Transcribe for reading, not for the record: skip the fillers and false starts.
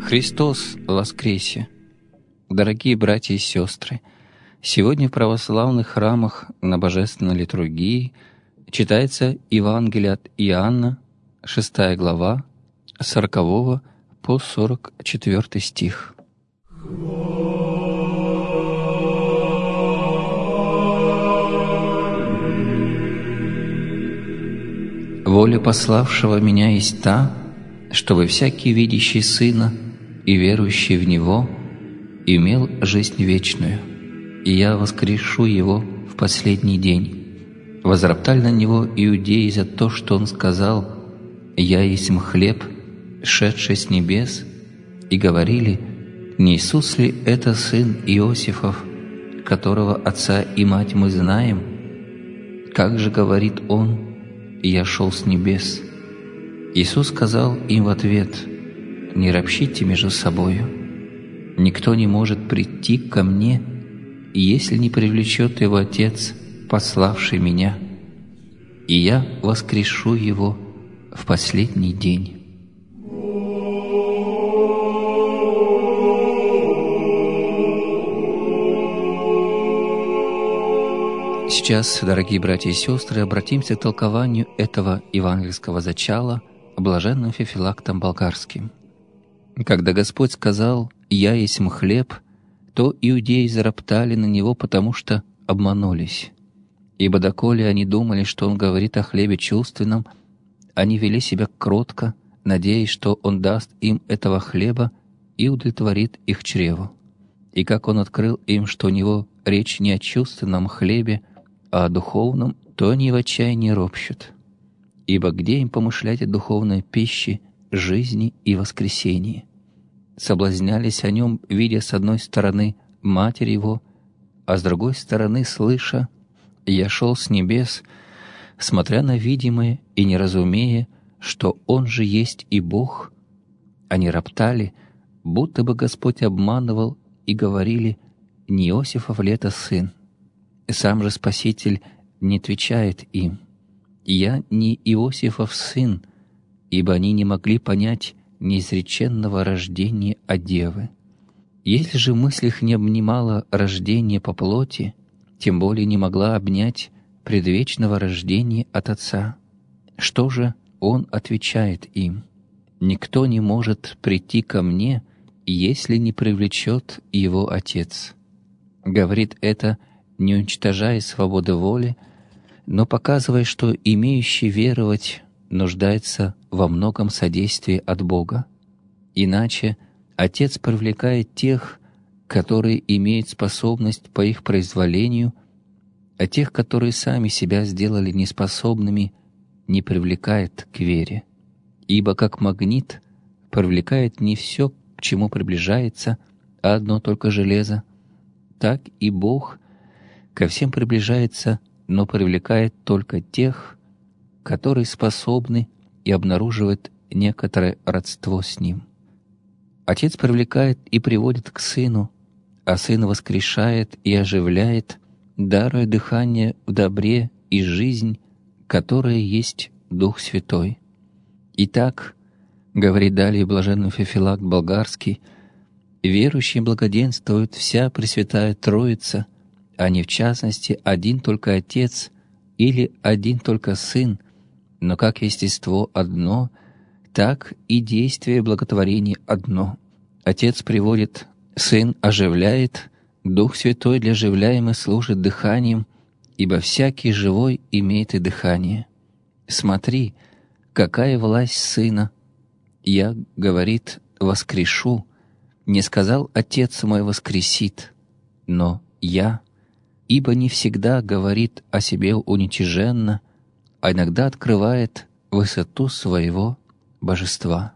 Христос воскресе! Дорогие братья и сестры, сегодня в православных храмах на Божественной литургии читается Евангелие от Иоанна, 6 глава, 40 по 44 стих. «Воля пославшего Меня есть та, чтобы всякий, видящий Сына и верующий в Него, имел жизнь вечную, и Я воскрешу его в последний день. Возроптали на Него иудеи за то, что Он сказал: „Я есмь хлеб, шедший с небес“, и говорили: „Не Иисус ли это сын Иосифов, которого отца и мать мы знаем? Как же говорит Он: „Я шел с небес“?“ Иисус сказал им в ответ: „Не ропщите между собою. Никто не может прийти ко Мне, если не привлечет его Отец, пославший Меня, и Я воскрешу его в последний день“». Сейчас, дорогие братья и сестры, обратимся к толкованию этого евангельского зачала блаженным Феофилактом Болгарским. Когда Господь сказал: «Я есмь хлеб», то иудеи зароптали на Него, потому что обманулись. Ибо доколе они думали, что Он говорит о хлебе чувственном, они вели себя кротко, надеясь, что Он даст им этого хлеба и удовлетворит их чреву. И как Он открыл им, что у Него речь не о чувственном хлебе, а о духовном, то они в отчаянии ропщут. Ибо где им помышлять о духовной пище, жизни и воскресении? Соблазнялись о Нем, видя с одной стороны Матерь Его, а с другой стороны слыша: «Я шел с небес», смотря на видимое и не разумея, что Он же есть и Бог. Они роптали, будто бы Господь обманывал, и говорили: «Не Иосифов ли это сын?». Сам же Спаситель не отвечает им: «Я не Иосифов сын», ибо они не могли понять неизреченного рождения от девы. Если же мысль их не обнимала рождение по плоти, тем более не могла обнять предвечного рождения от Отца. Что же Он отвечает им? «Никто не может прийти ко Мне, если не привлечет его Отец». Говорит это, не уничтожая свободы воли, но показывая, что имеющий веровать нуждается во многом содействии от Бога. Иначе Отец привлекает тех, которые имеют способность по их произволению, а тех, которые сами себя сделали неспособными, не привлекает к вере. Ибо как магнит привлекает не все, к чему приближается, а одно только железо, так и Бог ко всем приближается, но привлекает только тех, которые способны и обнаруживают некоторое родство с Ним. Отец привлекает и приводит к Сыну, а Сын воскрешает и оживляет, даруя дыхание в добре и жизнь, которая есть Дух Святой. Итак, говорит далее блаженный Феофилакт Болгарский, верующие благоденствует вся Пресвятая Троица, а не в частности один только Отец или один только Сын, но как естество одно, так и действие благотворения одно. Отец приводит, Сын оживляет, Дух Святой для оживляемых служит дыханием, ибо всякий живой имеет и дыхание. Смотри, какая власть Сына! Я, говорит, воскрешу, не сказал Отец мой воскресит, но я, ибо не всегда говорит о себе уничиженно, а иногда открывает высоту своего божества.